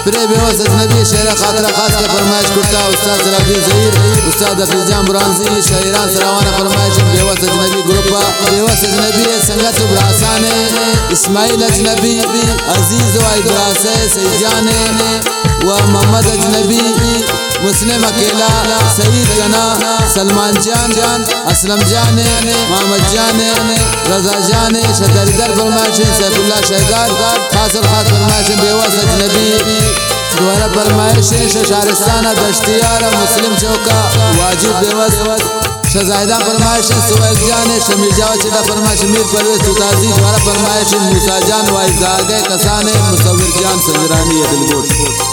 pray Bewas अजनबी शेर खातरा खास के फरमाइश करता उस्ताद सलाहुद्दीन ज़हीर उस्ताद हफीज़ ब्रांजी शायरान सरावाना फरमाइश बेवस अजनबी ग्रुप बेवस अजनबी संगत ब्रासान इस्माइल अजनबी अजीज व इब्रासे सईजान व मोहम्मद अजनबी मुस्लिम अकेला सईद जना सलमान जान असलम जान मोहम्मद जान रजा जान शदरदर फरमाइश सैफुल्लाह शहगार खास फरमाइश बेवस अजनबी दोबारा फरमाइश शारिस्ताना दश्तियार मुस्लिम चौका वाजिब बेवस शहजादा फरमाइश सुवैद जान शमीर जावा चिटा फरमाइश मीर परवेज तुताजी दोबारा फरमाइश मूसा जान वाइजागे कसाने मुसव्विर जान संजरानी दिलगोश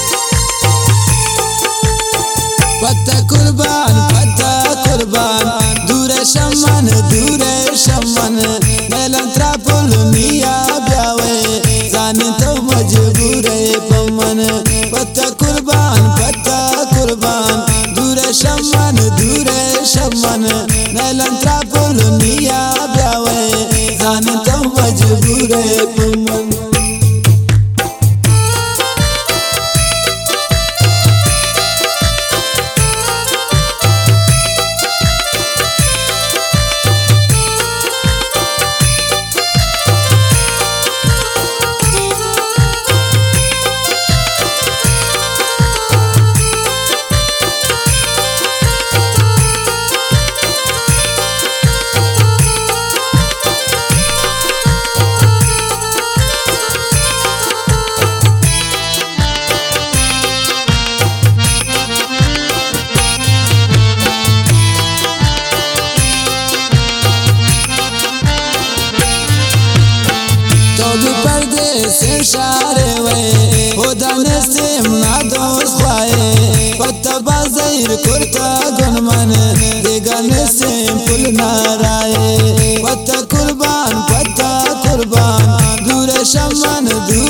पत्ता कुर्बान दूरे शमन मेलन त्रापुल मिया ब्यावे जाने तो मजबूरे पमन पत्ता कुर्बान दूरे शमन मेलन त्रापुल मिया ब्यावे जाने तो मजबूरे पमन शारे वे होदाने से ना दोस्त पाए पत्ता बाज़ीर कुर्ता गुनमन देगाने से पुल नाराए पत्ता कुर्बान दूरे शमन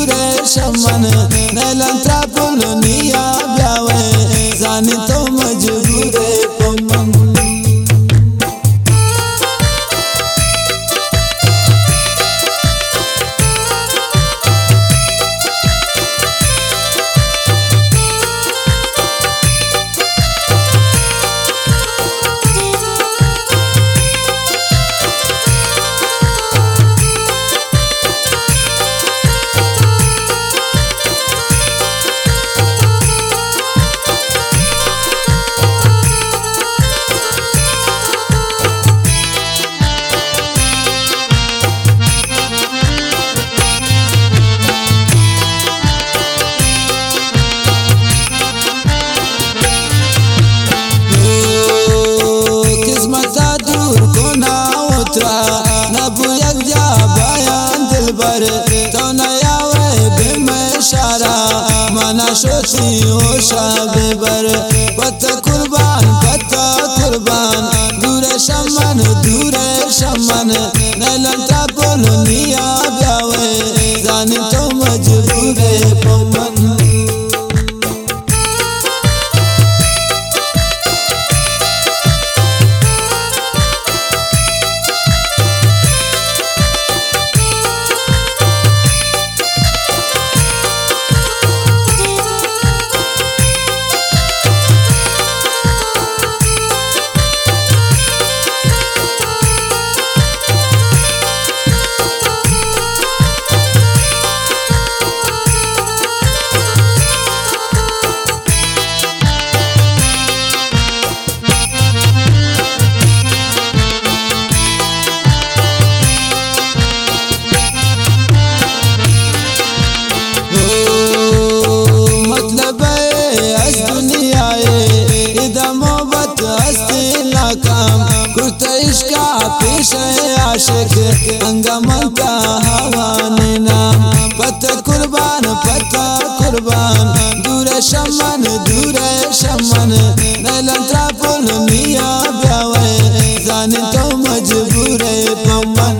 नैलन त्रापुल निया ब्यावे जाने तो मजबूरे पमन शोची ओ शाबे बर पत्ता कुर्बान दूरे शमन नैलन त्रापुल निया ब्यावे जाने तो मजबूरे पमन आशिक अंगमन का हवाने नाम पत्ता कुर्बान दूरे शमन नैलन त्रापुल मिया ब्यावे जाने तो मजबूरे पमन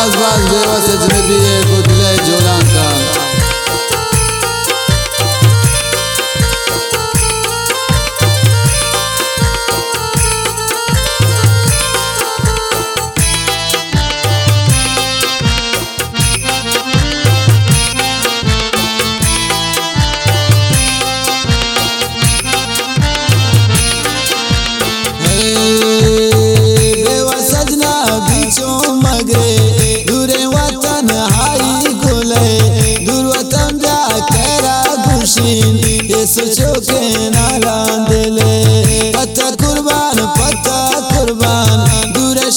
باز باز बेवस अजनबी को दिले जोलान का सोचो के नालान दिले पत्ता कुर्बान दूरे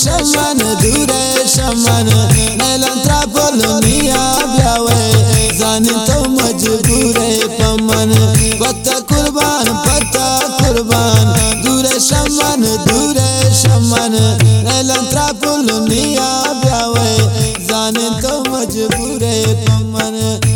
शमन नैलन त्रापल मिया ब्यावे जाने तो मजबूरे पमन पत्ता कुर्बान दूरे शमन नैलन त्रापल मिया ब्यावे जाने तो मजबूरे पमन